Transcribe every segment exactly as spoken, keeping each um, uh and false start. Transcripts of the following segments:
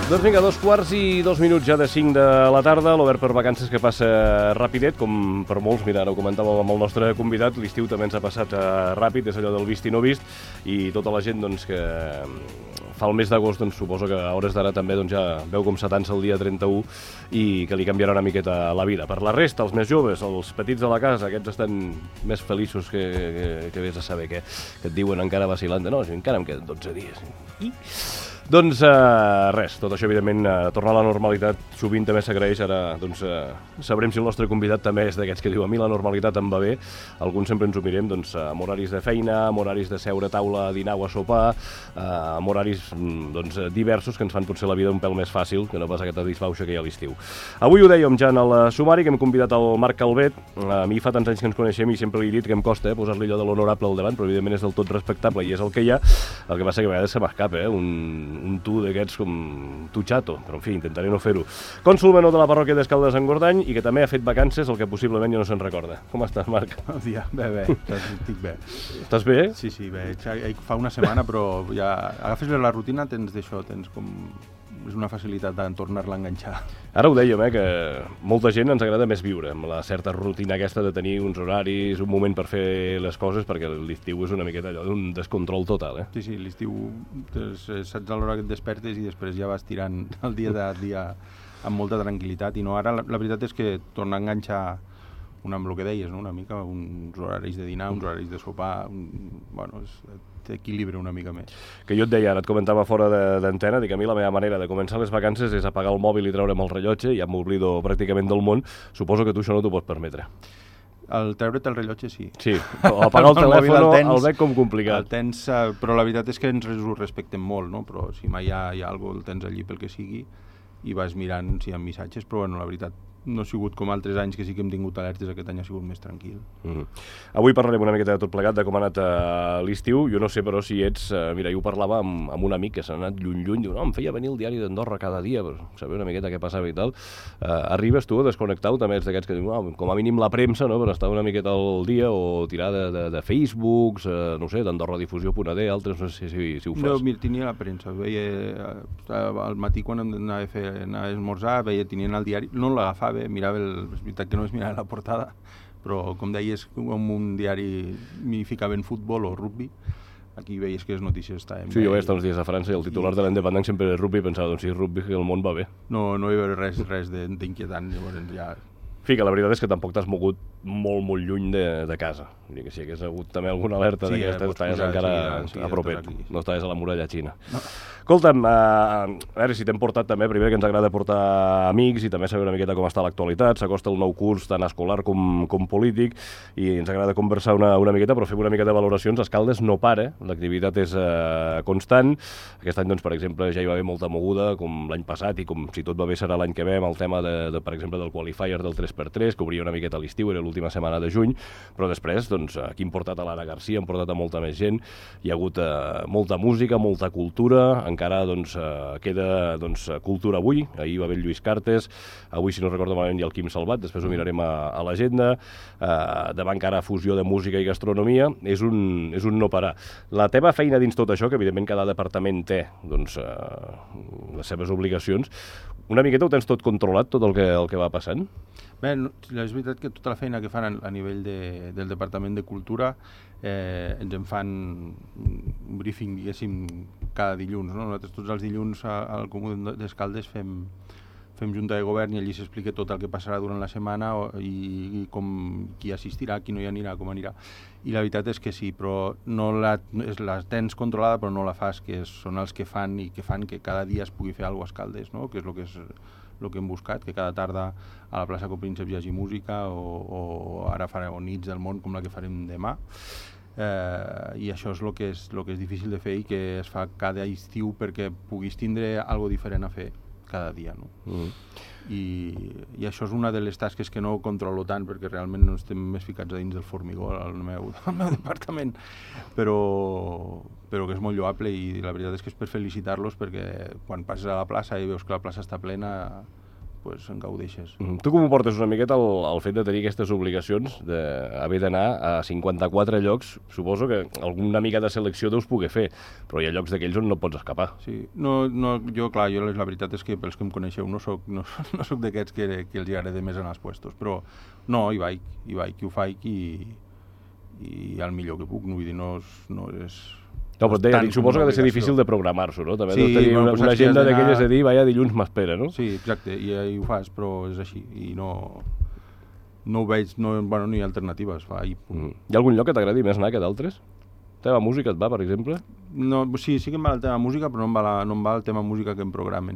Doncs vinga, dos quarts i dos minuts ja de cinc de la tarda, l'Obert per vacances que passa rapidet, com per molts. Mira, ara ho comentàvem amb el nostre convidat, l'estiu també ens ha passat uh, ràpid, és allò del vist i no vist, i tota la gent doncs, que fa el mes d'agost, doncs, suposo que a hores d'ara també doncs, ja veu com s'atansa el dia trenta-u i que li canviarà una miqueta la vida. Per la resta, els més joves, els petits de la casa, aquests estan més feliços que, que, que vés a saber què, que et diuen encara vacilant de no, encara em queden dotze dies. I... Doncs uh, res, tot això evidentment uh, tornar a la normalitat sovint també s'agraeix. Ara doncs, uh, sabrem si el nostre convidat també és d'aquests que diu a mi la normalitat em va bé. Alguns sempre ens ho mirem doncs, amb horaris de feina, amb horaris de seure a taula a dinar o a sopar, uh, amb horaris doncs, diversos que ens fan potser la vida un pèl més fàcil que no pas aquesta disbauxa que hi ha a l'estiu. Avui ho dèiem ja en el sumari, que hem convidat el Marc Calvet. Uh, a mi fa tants anys que ens coneixem i sempre li he dit que em costa eh, posar-li allò de l'honorable al davant, però evidentment és del tot respectable i és el que hi ha. El que passa que a vegades se m'escapa, eh, un un tu d'aquests com tu xato, però en fi, intentaré no fer-ho. Cònsol menor de la parròquia d'Escaldes en Gordany i que també ha fet vacances, el que possiblement ja no se'n recorda. Com estàs, Marc? Bon dia, bé, bé, estic bé. Estàs bé? Sí, sí, bé, fa una setmana, però ja agafes la rutina, tens d'això, tens com... és una facilitat de tornar-la a enganxar. Ara ho dèiem, eh, que molta gent ens agrada més viure amb la certa rutina aquesta de tenir uns horaris, un moment per fer les coses, perquè l'estiu és una miqueta allò d'un descontrol total, eh? Sí, sí, l'estiu saps a l'hora que et despertes i després ja vas tirant el dia de dia amb molta tranquil·litat, i no, ara la, la veritat és que tornar a enganxar una, amb el que deies, no? Una mica uns horaris de dinar, uns horaris de sopar, un, bueno, és, t'equilibra una mica més. Que jo et deia, ara et comentava fora d'antena, dic a mi la meva manera de començar les vacances és apagar el mòbil i treure'm el rellotge, ja m'oblido pràcticament del món. Suposo que tu això no t'ho pots permetre. El treure't el rellotge sí. Sí, apagar el, el telèfon el, tens, el veig com complicat. El tens, però la veritat és que ens ho respectem molt, no? Però si mai hi ha, hi ha alguna cosa, el tens allí pel que sigui i vas mirant si hi ha missatges, però bueno, la veritat no ha sigut com altres anys que sí que hem tingut alertes, aquest any ha sigut més tranquil. Mm-hmm. Avui parlarem una miqueta de tot plegat, de com ha anat uh, l'estiu. Jo no sé, però, si ets... Uh, mira, jo ho parlava amb, amb un amic que s'ha anat lluny-lluny, diu, no, em feia venir el diari d'Andorra cada dia per saber una miqueta què passava i tal. Uh, arribes tu a desconnectar-ho, també ets d'aquests que diu, no, com a mínim la premsa, no?, per estar una miqueta al dia, o tirar de, de, de Facebooks, uh, no sé, d'Andorra Difusió punt a d, altres, no sé si, si ho fas. No, mira, tenia la premsa, veia al matí quan anava a, fer, anava a esmorzar, veia, tenien el diari, no l'agafava, mirava el... és veritat que no es mirava la portada, però com deies, com un diari m'hi ficava en futbol o rugby, aquí veies que les notícies estaven... Sí, jo vaig estar uns dies a França i el titular de l'Independent sempre era rugby i pensava, doncs si és rugby, que el món va bé. No, no hi va haver res, res d'inquietant, llavors ja... Sí, que la veritat és que tampoc t'has mogut molt, molt lluny de, de casa. Vull dir que si hagués hagut també alguna alerta sí, d'aquestes, estaves encara sí, sí, a propet, no estaves a la muralla xina. No. Escolta'm, uh, a veure si t'hem portat també, primer que ens agrada portar amics i també saber una miqueta com està l'actualitat, s'acosta el nou curs tant escolar com, com polític i ens agrada conversar una, una miqueta, però fem una miqueta de valoracions. Escaldes no para, l'activitat és uh, constant. Aquest any, doncs, per exemple, ja hi va haver molta moguda, com l'any passat, i com si tot va bé serà l'any que ve, amb el tema, de, de, per exemple, del qualifier del tres per tres, que obria una miqueta l'estiu, era l'última setmana de juny, però després, doncs, aquí hem portat a l'Anna Garcia, hem portat a molta més gent, hi ha hagut uh, molta música, molta cultura, encara, doncs, uh, queda, doncs, cultura avui, ahir va haver el Lluís Cartes, avui, si no recordo malament, hi ha el Quim Salvat, després ho mirarem a, a l'agenda, uh, demà encara fusió de música i gastronomia, és un, és un no parar. La teva feina dins tot això, que evidentment cada departament té, doncs, uh, les seves obligacions, una miqueta ho tens tot controlat, tot el que, el que va passant? Bé, no, és veritat que tota la feina que fan a nivell de, del Departament de Cultura eh, ens en fan un briefing, diguéssim, cada dilluns, no? Nosaltres tots els dilluns al Comú d'Escaldes fem, fem junta de govern i allí s'explica tot el que passarà durant la setmana i, i com, qui assistirà, qui no hi anirà, com anirà. I la veritat és que sí, però no la, és, la tens controlada però no la fas, que són els que fan i que fan que cada dia es pugui fer alguna cosa a Escaldes, no? Que és el que és el que hem buscat, que cada tarda a la plaça Copríncep hi hagi música o, o ara farem nits del món com la que farem demà. Eh, i això és el que és, el que és difícil de fer i que es fa cada estiu perquè puguis tindre alguna diferent a fer cada dia, no? Mm. I, i això és una de les tasques que no controlo tant perquè realment no estem més ficats a dins del formigó al meu, al meu departament, però, però que és molt lloable i la veritat és que és per felicitar-los perquè quan passes a la plaça i veus que la plaça està plena pues, en gaudeixes. Mm. Tu com ho portes una miqueta el, el fet de tenir aquestes obligacions, d'haver d'anar a cinquanta-quatre llocs? Suposo que alguna mica de selecció deus poder fer, però hi ha llocs d'aquells on no pots escapar. Sí, no, no, jo, clar, jo la veritat és que pels que em coneixeu no soc, no, no soc d'aquests que, que els agrada més anar als puestos, però no, hi vaig, hi vaig, hi ho faig i, i el millor que puc, no vull dir, no és... No és No, però et deia, dic, suposo que ha de ser difícil de programar-s'ho, no? També sí, de tenir bueno, una, pues una agenda d'aquelles de dir, vaya, dilluns m'espera, no? Sí, exacte, i, i ho fas, però és així, i no... No ho veig, no, bueno, no hi ha alternatives, fa, i... Mm. Hi ha algun lloc que t'agradi més anar que d'altres? La teva música et va, per exemple? No, sí, sí que em va el tema música, però no em va, la, no em va el tema música que em programen.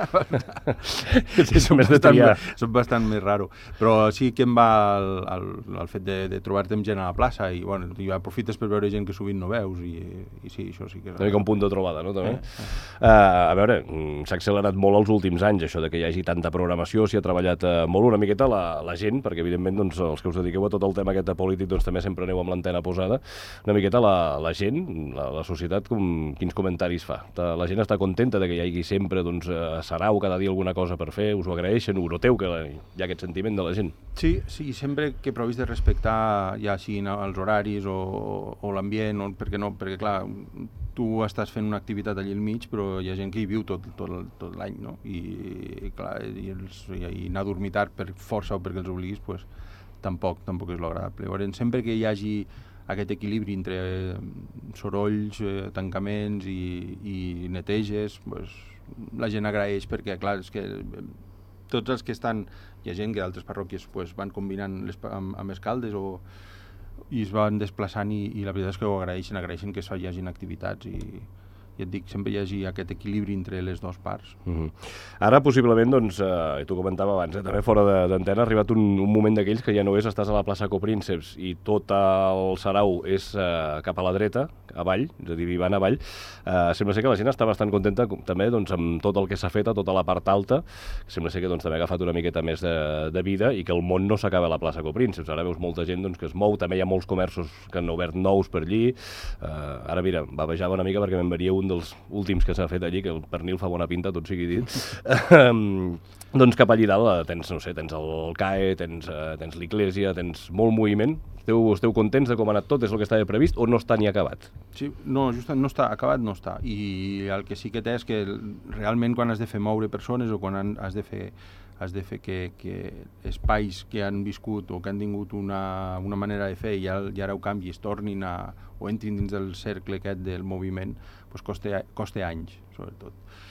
Sí, som més de triar. Soc bastant més raro. Però sí que em va el, el, el fet de, de trobar-te amb gent a la plaça i, bueno, i aprofites per veure gent que sovint no veus i, i sí, això sí que és... Una mica un punt de trobada, no, també? Eh, eh. Uh, a veure, s'ha accelerat molt els últims anys, això de que hi hagi tanta programació, s'hi ha treballat uh, molt una miqueta la, la gent, perquè evidentment doncs, els que us dediqueu a tot el tema aquest de polític doncs, també sempre aneu amb l'antena posada, una miqueta la, la gent, la, la societat, com, quins comentaris fa? La gent està contenta de que hi hagi sempre doncs, a Sarau cada dia alguna cosa per fer, us ho agraeixen, ho noteu que hi ha aquest sentiment de la gent? Sí, sí, sempre que provis de respectar ja siguin els horaris o, o l'ambient, o, perquè no, perquè clar, tu estàs fent una activitat allà al mig, però hi ha gent que hi viu tot, tot, tot l'any, no? I, i clar, i, els, i anar a dormir tard per força o perquè els obliguis, pues, tampoc, tampoc és l'agradable. Llavors, sempre que hi hagi aquest equilibri entre sorolls, eh, tancaments i, i neteges, pues, la gent agraeix perquè, clar, és que tots els que estan, hi ha gent que d'altres parròquies pues, van combinant les, amb, amb escaldes o, i es van desplaçant i, i la veritat és que ho agraeixen, agraeixen que es facin activitats i, i et dic, sempre hi hagi aquest equilibri entre les dues parts. Mm-hmm. Ara, possiblement, doncs, eh, t'ho comentava abans, eh, també fora d'antena, ha arribat un, un moment d'aquells que ja no és, estàs a la plaça Coprínceps i tot el Sarau és eh, cap a la dreta, avall, és a dir, vivant avall. Eh, sembla ser que la gent està bastant contenta també doncs, amb tot el que s'ha fet a tota la part alta, sembla ser que doncs, també ha agafat una miqueta més de, de vida i que el món no s'acaba a la plaça Coprínceps. Ara veus molta gent doncs, que es mou, també hi ha molts comerços que han obert nous per allí. Eh, ara, mira, bavejava una mica perquè me'n venia un dels últims que s'ha fet allí, que el pernil fa bona pinta, tot sigui dit. Doncs cap allí dalt tens, no sé, tens el C A E, tens, uh, tens l'Iglésia, tens molt moviment. Esteu, esteu contents de com ha anat tot? És el que estava previst o no està ni acabat? Sí, no, justament no està acabat, no està. I el que sí que té és que realment quan has de fer moure persones o quan han, has de fer has de fer que, que espais que han viscut o que han tingut una, una manera de fer i ara, i ara ho canvis, tornin a, o entrin dins del cercle aquest del moviment, doncs costa, costa anys, sobretot.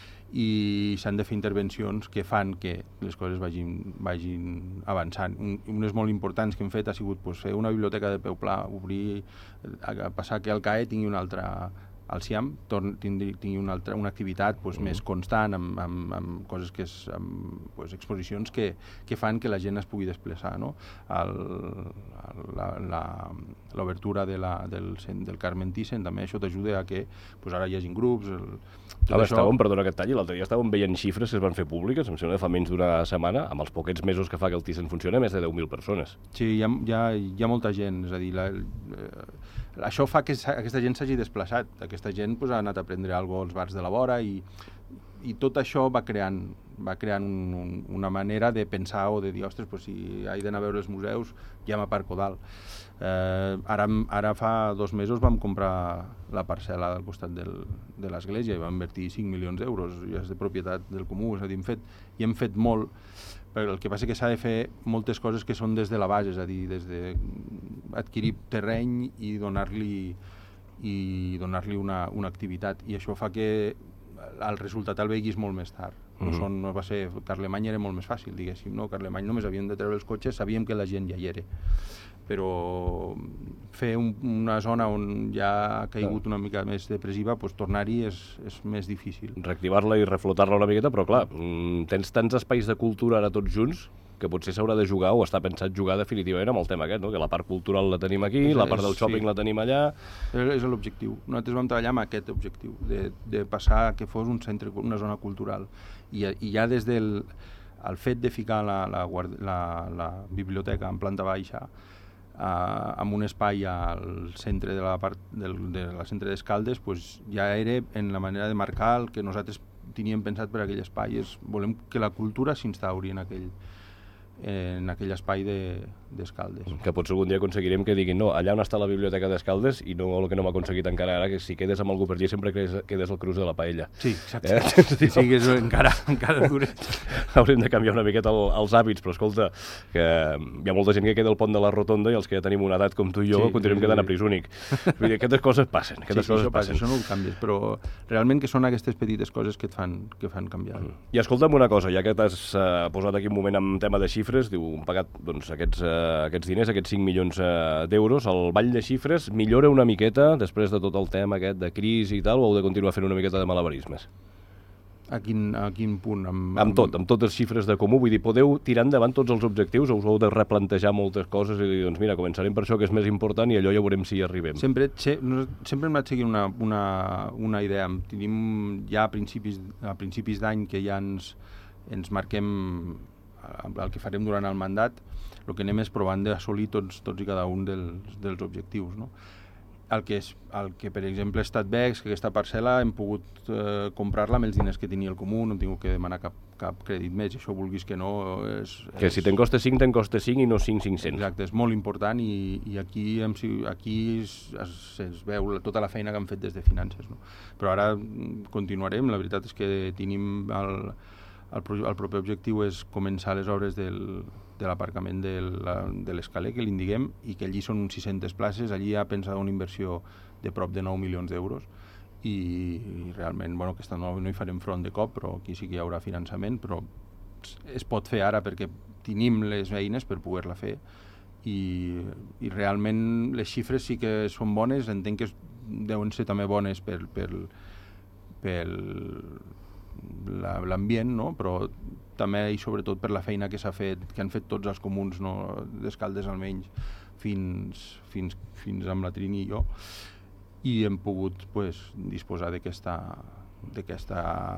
I s'han de fer intervencions que fan que les coses vagin, vagin avançant. Un, unes molt importants que hem fet ha sigut pues, fer una biblioteca de peu pla, obrir, a passar que el C A E tingui una altra... al SIAM tingui, tingui una, altra, una activitat pues, mm. més constant amb, amb, amb coses que és, amb pues, exposicions que, que fan que la gent es pugui desplaçar, no? L'obertura de la, del, del Carmen Thyssen també això t'ajuda a que pues, ara hi hagi grups el, Ah, això... Estàvem, perdona aquest tall, l'altre dia estàvem veient xifres que es van fer públiques, em sembla que fa menys d'una setmana, amb els poquets mesos que fa que el Thyssen funciona, més de deu mil persones. Sí, hi ha, hi ha, hi ha molta gent, és a dir, la, eh, això fa que aquesta gent s'hagi desplaçat, aquesta gent pues, ha anat a prendre alguna cosa als bars de la vora i, i tot això va creant, va creant un, un, una manera de pensar o de dir, ostres, pues, si he d'anar a veure els museus, ja m'aparco dalt. Eh, ara, ara fa dos mesos vam comprar la parcel·la al costat del, de l'església i vam invertir cinc milions d'euros, ja és de propietat del comú, és a dir, hem fet, i hem fet molt, però el que passa és que s'ha de fer moltes coses que són des de la base, és a dir, des d'adquirir terreny i donar-li i donar-li una, una activitat, i això fa que el resultat el veiguis molt més tard. No, mm-hmm. són, no va ser, Carlemany era molt més fàcil, diguéssim, no? Carlemany només havíem de treure els cotxes, sabíem que la gent ja hi era. Però fer un, una zona on ja ha caigut una mica més depressiva, pues, tornar-hi és, és més difícil. Reactivar-la i reflotar-la una miqueta, però clar, tens tants espais de cultura ara tots junts que potser s'haurà de jugar o està pensat jugar definitivament amb el tema aquest, no? Que la part cultural la tenim aquí, és, la part del shopping sí. la tenim allà... És, és l'objectiu. Nosaltres vam treballar amb aquest objectiu, de, de passar que fos un centre, una zona cultural. I, i ja des del el fet de ficar la, la, la, la biblioteca en planta baixa Uh, amb un espai al centre de la part del, de la centre d'Escaldes, pues, ja era en la manera de marcar el que nosaltres teníem pensat per aquell espai és volem que la cultura s'instauri en aquell, en aquell espai d'Escaldes. Que potser algun dia aconseguirem que diguin no, allà on està la biblioteca d'Escaldes i no el que no hem aconseguit encara ara, que si quedes amb algú per allà sempre quedes, quedes al cruz de la paella. Sí, exacte. Eh? Sí, sí, que és encara, encara duret. Haurem de canviar una miqueta el, els hàbits, però escolta, que hi ha molta gent que queda al pont de la Rotonda i els que ja tenim una edat com tu i jo sí, continuem sí, quedant sí. a pris únic. Vull dir, aquestes coses passen. Aquestes sí, sí, coses això passen. Això no ho canvies, però realment que són aquestes petites coses que et fan, que fan canviar. Mm. I escolta'm una cosa, ja que t'has uh, posat aquí un moment en tema de xifres, diu, hem pagat doncs, aquests, uh, aquests diners, aquests cinc milions uh, d'euros, el Ball de Xifres millora una miqueta després de tot el tema aquest de crisi i tal, o heu de continuar fent una miqueta de malabarismes? A quin, a quin punt? Amb, amb tot, amb totes les xifres de comú, vull dir, podeu tirar endavant tots els objectius o us heu de replantejar moltes coses i dir, doncs mira, començarem per això que és més important i allò ja veurem si hi arribem. Sempre, sempre hem anat seguint una, una, una idea. Tenim ja a principis, a principis d'any que ja ens, ens marquem el que farem durant el mandat, el que anem és provant d'assolir tots, tots i cada un dels, dels objectius, no? El que, és, el que, per exemple, ha estat bé és que aquesta parcel·la hem pogut eh, comprar-la amb els diners que tenia el comú, no hem tingut que demanar cap, cap crèdit més, això vulguis que no... És, que és... si te'n costa cinc, te'n costa cinc i no cinc cinc-cents. Exacte, és molt important i, i aquí, hem, aquí es, es, es veu tota la feina que han fet des de finances, no? Però ara continuarem, la veritat és que tenim el, el, el proper objectiu és començar les obres del... de l'aparcament de, de l'Escaler, que li diguem, i que allí són uns sis-centes places, allí ha pensat una inversió de prop de nou milions d'euros, i, i realment, bueno, aquesta no, no hi farem front de cop, però aquí sí que hi haurà finançament, però es pot fer ara perquè tenim les eines per poder-la fer, i, i realment les xifres sí que són bones, entenc que deuen ser també bones per, per, per l'ambient, no? Però també i sobretot per la feina que s'ha fet, que han fet tots els comuns, no? d'Escaldes almenys, fins, fins, fins amb la Trini i jo, i hem pogut pues, disposar d'aquesta d'aquesta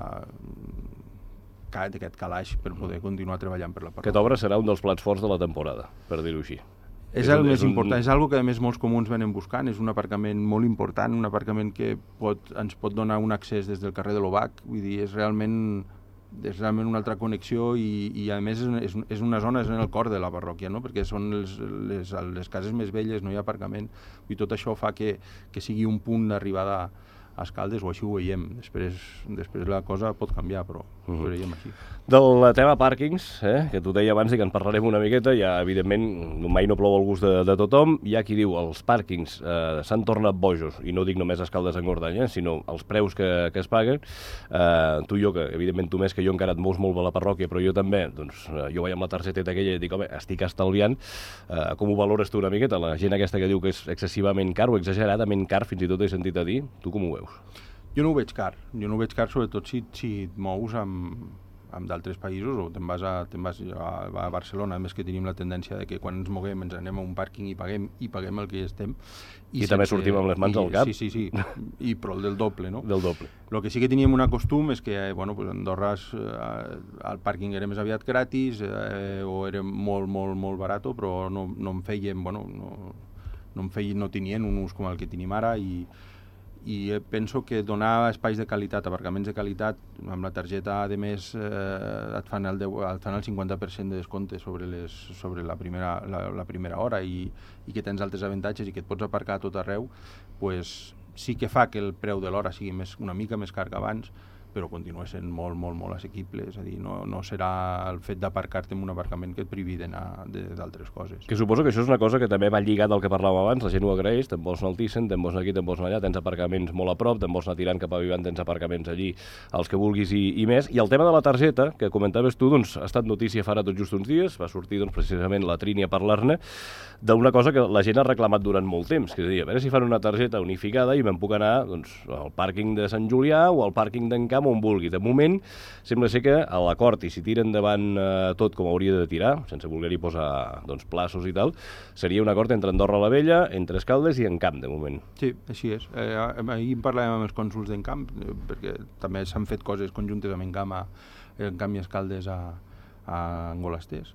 d'aquest calaix per poder continuar treballant per la parròquia. Aquesta obra serà un dels plats forts de la temporada, per dir-ho així. És el més important, és algo que a més molts comuns venen buscant, és un aparcament molt important, un aparcament que pot, ens pot donar un accés des del carrer de l'Obac, vull dir, és realment, és realment una altra connexió i, i a més és, és una zona, és en el cor de la parròquia, no? Perquè són les, les, les cases més velles, no hi ha aparcament, i tot això fa que, que sigui un punt d'arribada a Escaldes, o així ho veiem. Després, després la cosa pot canviar, però uh-huh. ho veiem així. Del tema pàrquings, eh, que t'ho deia abans i que en parlarem una miqueta, ja evidentment mai no plou al gust de, de tothom, hi ha qui diu els pàrquings eh, s'han tornat bojos, i no dic només a Escaldes-Engordany, eh, sinó els preus que, que es paguen. Eh, tu i jo, que evidentment tu més que jo encara et mous molt a la parròquia, però jo també, doncs eh, jo vaig amb la targeteta aquella i dic, home, estic estalviant, eh, com ho valores tu una miqueta? La gent aquesta que diu que és excessivament car o exageradament car, fins i tot he sentit a dir, tu com ho veus? Jo no ho veig car, jo no ho veig car sobretot si, si et mous amb, amb d'altres països o te'n vas, a, te'n vas a, a Barcelona, a més que tenim la tendència de que quan ens moguem ens anem a un pàrquing i paguem i paguem el que hi estem. I, I sense, també sortim amb les mans i, al cap. Sí, sí, sí, i però el del doble, no? Del doble. El que sí que teníem un costum és que, eh, bueno, pues a Andorra eh, el pàrquing era més aviat gratis eh, o era molt, molt, molt barat, però no, no en feien, bueno, no, no en feien, no tenien un ús com el que tenim ara i i penso que donar espais de qualitat, aparcaments de qualitat, amb la targeta, a més, eh, et, fan el deu, et fan el cinquanta per cent de descompte sobre, les, sobre la, primera, la, la primera hora i, i que tens altres avantatges i que et pots aparcar a tot arreu, pues, sí que fa que el preu de l'hora sigui més, una mica més car que abans, però continua sent molt, molt, molt assequible, és a dir, no, no serà el fet d'aparcar-te en un aparcament que et privi d'anar d'altres coses. Que suposo que això és una cosa que també va lligat al que parlàvem abans, la gent ho agraeix, te'n vols anar al Thyssen, te'n vols anar aquí, te'n vols anar allà, tens aparcaments molt a prop, te'n vols anar tirant cap a Vivant, tens aparcaments allí, els que vulguis i, i més. I el tema de la targeta, que comentaves tu, doncs, ha estat notícia fa ara tot just uns dies, va sortir doncs, precisament la Trini a parlar-ne, d'una cosa que la gent ha reclamat durant molt temps, que és a dir, a veure si fan una targeta unificada i me'n puc anar doncs, al pàrquing de Sant Julià o al pàrquing d'en Camp on vulgui. De moment, sembla ser que a l'acord, i si tira endavant eh, tot com hauria de tirar, sense voler-hi posar doncs, plaços i tal, seria un acord entre Andorra la Vella, entre Escaldes i en Camp, de moment. Sí, així és. Eh, ahir en parlàvem amb els cònsols d'en Camp, eh, perquè també s'han fet coses conjuntes amb en Camp, a, en Camp i Escaldes a, a Angolasters,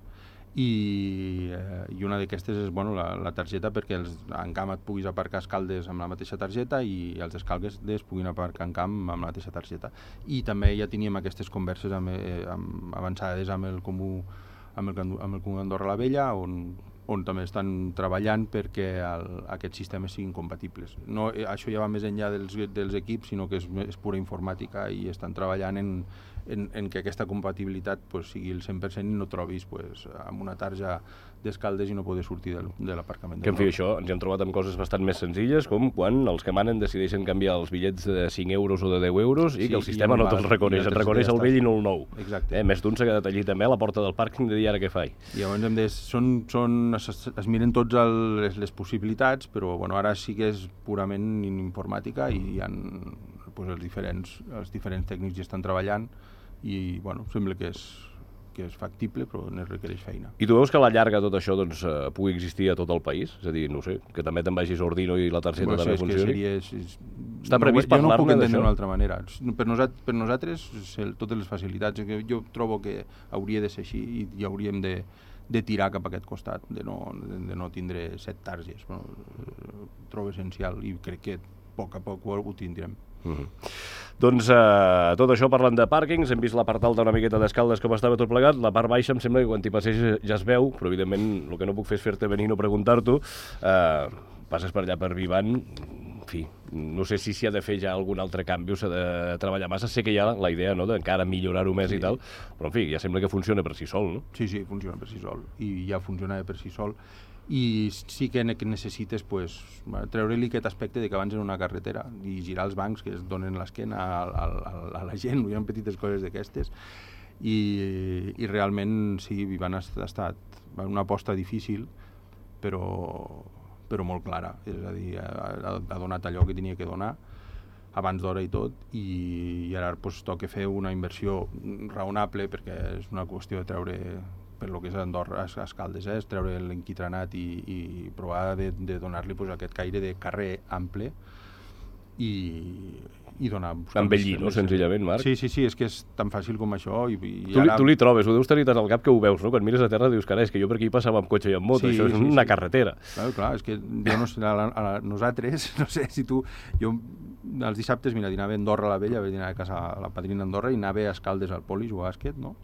i, eh, i una d'aquestes és bueno, la, la targeta perquè els, en camp et puguis aparcar a Escaldes amb la mateixa targeta i els Escaldes puguin aparcar en camp amb la mateixa targeta. I també ja teníem aquestes converses amb, eh, amb, avançades amb el Comú amb el, amb el Comú d'Andorra la Vella, on, on també estan treballant perquè el, aquests sistemes siguin compatibles. No, eh, això ja va més enllà dels, dels equips, sinó que és, és pura informàtica i estan treballant en En, en que aquesta compatibilitat pues, sigui el cent per cent i no trobis pues, amb una tarja d'Escaldes i no poder sortir del, de l'aparcament. Que en fi, això ens hem trobat amb coses bastant més senzilles, com quan els que manen decideixen canviar els bitllets de cinc euros o de deu euros i sí, que el sistema no te'ls reconeix, et reconeix el vell i no el nou. Exacte. Eh, més d'un s'ha quedat allí també a la porta del pàrquing de dir ara què faig. I llavors hem de, són, són, es, es miren tots el, les, les possibilitats, però bueno, ara sí que és purament informàtica i hi ha pues, els, diferents, els diferents tècnics hi estan treballant i bueno, sembla que és, que és factible, però ne requereix feina. I tu veus que a la llarga tot això doncs, eh, pugui existir a tot el país? És a dir, no sé, que també te'n vagis a Ordino i la targeta bueno, també sí, funcioni? Seria, és, és... Està previst no, parlar-ne d'això? Jo no puc entendre d'una altra manera. Per, nosat, per nosaltres, totes les facilitats, que jo trobo que hauria de ser així i, i hauríem de, de tirar cap a aquest costat, de no, de, de no tindre set targes. Bueno, trobo essencial i crec que a poc a poc ho, ho tindrem. Uh-huh. Doncs eh, tot això parlant de pàrquings, hem vist la part alta una miqueta d'Escaldes com estava tot plegat, la part baixa em sembla que quan t'hi passeges ja es veu, però evidentment el que no puc fer és fer-te venir i no preguntar-t'ho. Eh, passes per allà per Vivant, en fi, no sé si s'hi ha de fer ja algun altre canvi o s'ha de treballar massa, sé que hi ha la idea no, d'encara millorar-ho més sí. I tal, però en fi, ja sembla que funciona per si sol, no? Sí, sí, funciona per si sol, i ja funcionava per si sol. I sí que necessites pues, treure-li aquest aspecte de que abans era una carretera i girar els bancs que es donen l'esquena a, a, a la gent, hi ha petites coses d'aquestes i, i realment sí, Vivant ha estat una aposta difícil però, però molt clara, és a dir, ha, ha donat allò que tenia que donar abans d'hora i tot i, i ara pues, toca fer una inversió raonable perquè és una qüestió de treure per lo que és Andorra, Escaldes, eh? És treure l'enquitranat i, i provar de, de donar-li pues, aquest caire de carrer ample i, i donar... Embellir, no? Senzillament, Marc? Sí, sí, sí, és que és tan fàcil com això. I, i tu, ara... tu li trobes, ho deus tenir tant al cap que ho veus, no? Quan mires a terra dius, carai, és que jo per aquí passava amb cotxe i amb moto, sí, això és sí, una sí. carretera. Clar, clar, és que jo no sé, a, la, a la, nosaltres, no sé si tu... Jo els dissabtes, mira, dinava a Andorra a la Vella, dinava a casa a la padrina Andorra i anava a Escaldes al poli, jugar a bàsquet, no?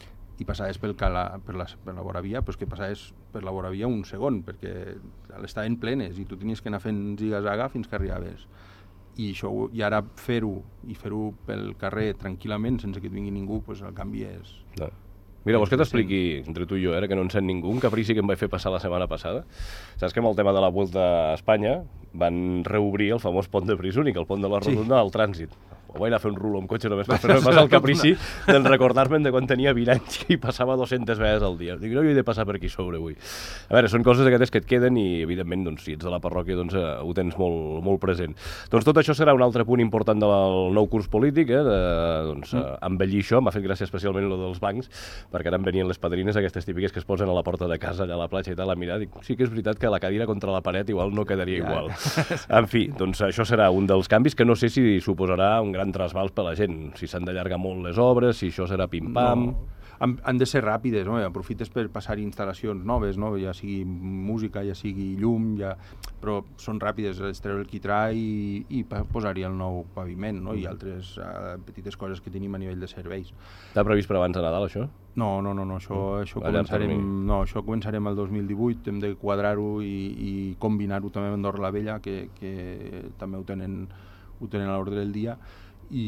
I passaves pel cala, per, la, per la voravia, però és que passaves per la voravia un segon, perquè estaven plenes i tu tenies que anar fent ziga-zaga fins que arribaves. I, això, i ara fer-ho, i fer-ho pel carrer tranquil·lament, sense que et vingui ningú, pues, el canvi és... No. Mira, vols que t'expliqui, entre tu i jo, eh, que no en sent ningú, un caprici que em vaig fer passar la setmana passada? Saps que amb el tema de la Vuelta a Espanya van reobrir el famós pont de Brisúnic, el pont de la Rotonda sí. al trànsit. O vaig anar a fer un rulo amb cotxe només per fer-me passar el caprici de recordar-me de quan tenia vint anys i passava dues-centes vegades al dia. Dic, no, jo he de passar per aquí sobre avui. A veure, són coses d'aquestes que et queden i, evidentment, doncs, si ets de la parròquia, doncs, eh, ho tens molt, molt present. Doncs tot això serà un altre punt important del nou curs polític, eh, de, doncs, eh, embellir això. M'ha fet gràcia especialment el dels bancs, perquè ara em venien les padrines, aquestes típiques que es posen a la porta de casa, allà a la platja i tal, a mirar. Dic, sí que és veritat que la cadira contra la paret igual no quedaria ja. igual. En fi, doncs això serà un dels canvis que no sé si suposarà un gran trasbals per la gent, si s'han d'allargar molt les obres, si això serà pim-pam... No. Han, han de ser ràpides, no? Aprofites per passar-hi instal·lacions noves, no? Ja sigui música, ja sigui llum, ja... però són ràpides, és treure el quitrà i, i posar-hi el nou paviment, no? I altres uh, petites coses que tenim a nivell de serveis. T'ha previst per abans de Nadal, això? No, no, no, no. Això, això, començarem, no, això començarem el dos mil divuit, hem de quadrar-ho i, i combinar-ho també amb Andorra la Vella, que, que també ho tenen, ho tenen a l'ordre del dia, i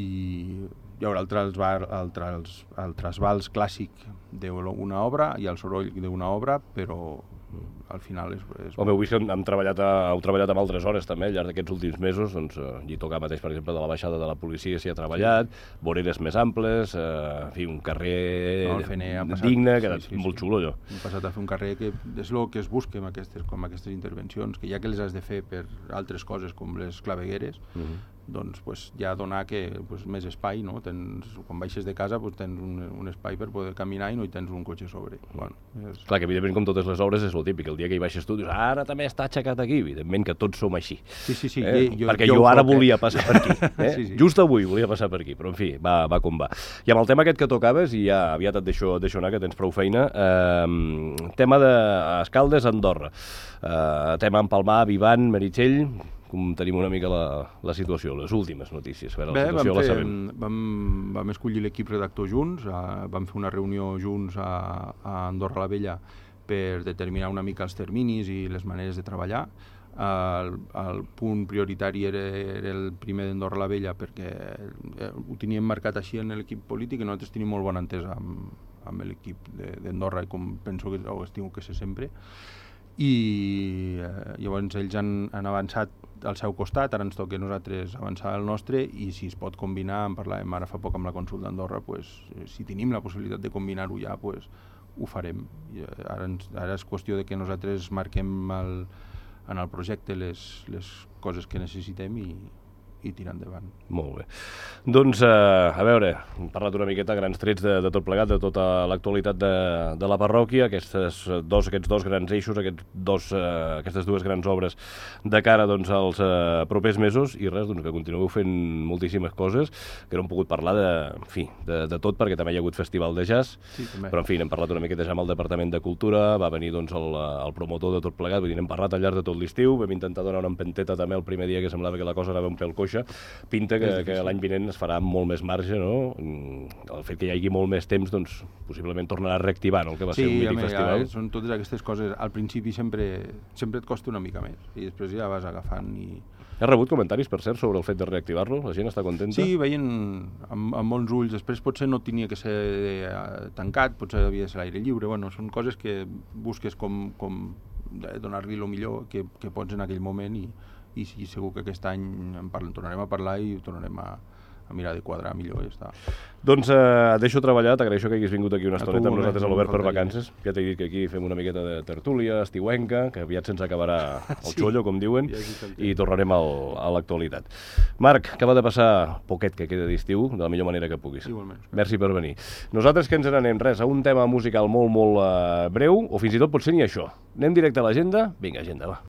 hi haurà el, trasbar, el, tras, el trasbals clàssic d'una obra i el soroll d'una obra, però al final és... és Home, heu vist que hem treballat, a, heu treballat amb altres hores també al llarg d'aquests últims mesos, doncs eh, Llitocà mateix, per exemple, de la baixada de la policia s'hi ha treballat, sí. voreres més amples, eh, en fi, un carrer no, passat, digne, que sí, sí, molt sí. xulo allò. Hem passat a fer un carrer que és el que es busca amb aquestes, com aquestes intervencions, que ja que les has de fer per altres coses com les clavegueres, uh-huh. doncs pues, ja donar que pues, més espai, no? Tens, quan baixes de casa pues, tens un, un espai per poder caminar i no hi tens un cotxe a sobre. Bueno, és... Clar, que evidentment com totes les obres és el típic, el dia que hi baixes tu dius ara també està aixecat aquí, evidentment que tots som així. Sí, sí, sí. Eh? Jo, Perquè jo, jo, jo ara que... volia passar per aquí, eh? sí, sí. Just avui volia passar per aquí, però en fi, va, va com va. I amb el tema aquest que tocaves, i ja aviat et deixo, et deixo anar, que tens prou feina, eh, tema d'Escaldes, Andorra, eh, tema Empalmar, Vivant, Meritxell, com tenim una mica la, la situació, les últimes notícies. A veure, la Bé, situació vam, la fer, sabem. vam, vam escollir l'equip redactor junts, uh, vam fer una reunió junts a, a Andorra la Vella per determinar una mica els terminis i les maneres de treballar. Uh, el, el punt prioritari era, era el primer d'Andorra la Vella perquè eh, ho teníem marcat així en l'equip polític i nosaltres tenim molt bona entesa amb, amb l'equip d'Andorra, com penso que ho estimo que sé sempre. I eh, llavors ells han, han avançat al seu costat, ara ens toca a nosaltres avançar el nostre i si es pot combinar, en parlàvem ara fa poc amb la consulta d'Andorra, pues, si tenim la possibilitat de combinar-ho ja, pues, ho farem. I ara, ens, ara és qüestió de que nosaltres marquem el, en el projecte les, les coses que necessitem i, i tirar endavant. Molt bé. Doncs, eh, a veure, hem parlat una miqueta a grans trets de, de tot plegat, de tota l'actualitat de, de la parròquia, aquestes dos, aquests dos grans eixos, aquests dos, eh, aquestes dues grans obres de cara doncs, als eh, propers mesos, i res, doncs, que continueu fent moltíssimes coses, que no hem pogut parlar de, en fi, de, de tot, perquè també hi ha hagut festival de jazz, sí, però en fi, n'hem parlat una miqueta ja amb el Departament de Cultura, va venir doncs, el, el promotor de tot plegat, vull dir, n'hem parlat al llarg de tot l'estiu, vam intentar donar una empenteta també el primer dia que semblava que la cosa anava un pèl coixa. Pinta que, que l'any vinent es farà molt més marge, no? El fet que hi hagi molt més temps, doncs, possiblement tornarà a reactivar, no?, el que va sí, ser un mític home, festival. Sí, són totes aquestes coses. Al principi sempre, sempre et costa una mica més, i després ja vas agafant i... Has rebut comentaris, per cert, sobre el fet de reactivar-lo? La gent està contenta? Sí, veien amb, amb bons ulls. Després potser no tenia que ser eh, tancat, potser havia de ser l'aire lliure. Bueno, són coses que busques com, com donar-li el millor que, que pots en aquell moment i, i sí, segur que aquest any en parlem, tornarem a parlar i tornarem a, a mirar de quadrar millor i ja està. Doncs eh, et deixo treballar, t'agraeixo que hagis vingut aquí una estoneta amb nosaltres a l'Obert per faltaria. vacances. Ja t'he dit que aquí fem una miqueta de tertúlia estiuenca, que aviat se'ns acabarà el Sí. xollo, com diuen, Ja aquí te'n i tornarem al, a l'actualitat. Marc, acaba de passar poquet que queda d'estiu, de la millor manera que puguis. Igualment. Merci per venir. Nosaltres que ens n'anem, res, a un tema musical molt, molt eh, breu, o fins i tot potser ni això. Anem directe a l'agenda? Vinga, agenda, va.